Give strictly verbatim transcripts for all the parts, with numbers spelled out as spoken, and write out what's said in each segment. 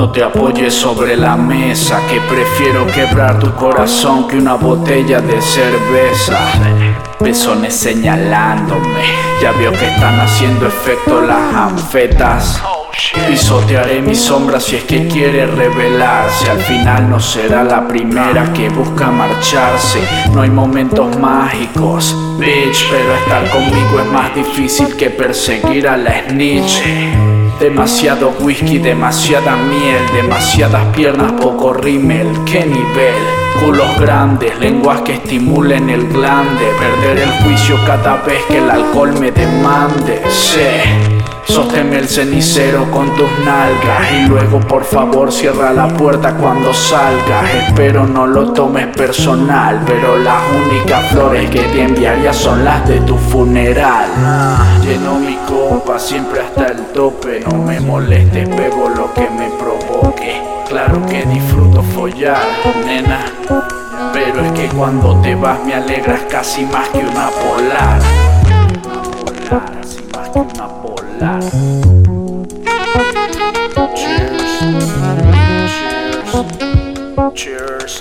No te apoyes sobre la mesa, que prefiero quebrar tu corazón que una botella de cerveza. Pezones señalándome, ya veo que están haciendo efecto las anfetas. Pisotearé mi sombra si es que quiere revelarse. Al final no será la primera que busca marcharse. No hay momentos mágicos, bitch, pero estar conmigo es más difícil que perseguir a la snitch. Demasiado whisky, demasiada miel, demasiadas piernas, poco rímel. ¿Qué nivel? Culos grandes, lenguas que estimulen el glande. Perder el juicio cada vez que el alcohol me demande. Sé, sosténme el cenicero con tus nalgas y luego por favor cierra la puerta cuando salgas. Espero no lo tomes personal, pero las únicas flores que te enviaría son las de tu funeral. Lleno mi copa siempre hasta el tope, no me molestes, bebo lo que me provoque. Claro que disfruto follar, nena, pero es que cuando te vas me alegras casi más que una polar. Casi más que una polar. Cheers, cheers, cheers.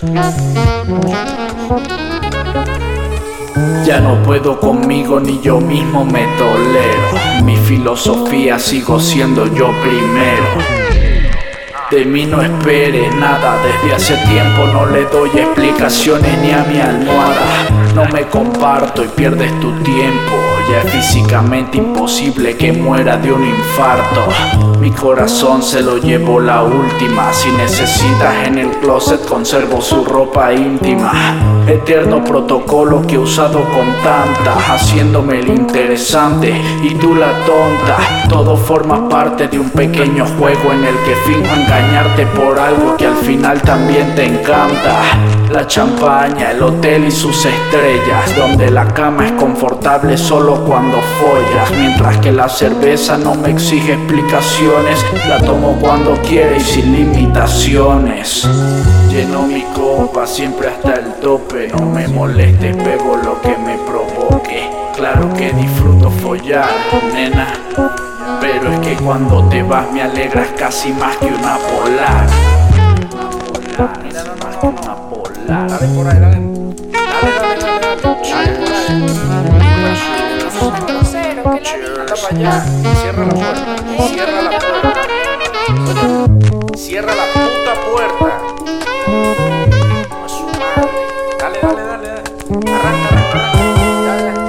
Ya no puedo conmigo ni yo mismo me tolero. Mi filosofía sigo siendo yo primero. De mí no esperes nada, desde hace tiempo no le doy explicaciones ni a mi almohada. No me comparto y pierdes tu tiempo, ya es físicamente imposible que muera de un infarto. Mi corazón se lo llevo la última, si necesitas en el closet conservo su ropa íntima. Eterno protocolo que he usado con tantas, haciéndome el interesante y tú la tonta. Todo forma parte de un pequeño juego en el que finjo engañarte por algo que al final también te encanta. La champaña, el hotel y sus estrellas, donde la cama es confortable solo cuando follas, mientras que la cerveza no me exige explicaciones, la tomo cuando quiere y sin limitaciones. Lleno mi copa siempre hasta el tope, no me molestes, bebo lo que me provoque. Claro que disfruto follar, nena, pero es que cuando te vas me alegras casi más que una polar. Polar, mira nomás que una polar. Dale por ahí, dale. Dale, dale, dale, dale. Cheers. Anda para allá. Cierra la puerta. Cierra la puerta. Oye, cierra la puta puerta. No es su madre. Dale, dale, dale, dale. Arranca, arranca, arranca.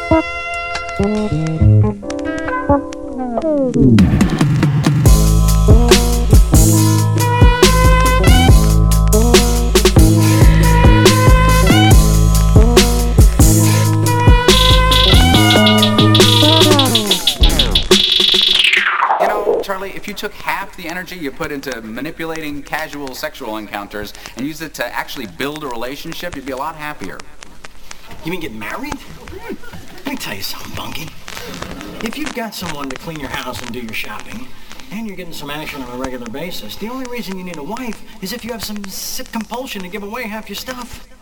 Charlie, if you took half the energy you put into manipulating casual sexual encounters and used it to actually build a relationship, you'd be a lot happier. You mean get married? Let me tell you something, Bunky. If you've got someone to clean your house and do your shopping, and you're getting some action on a regular basis, the only reason you need a wife is if you have some sick compulsion to give away half your stuff.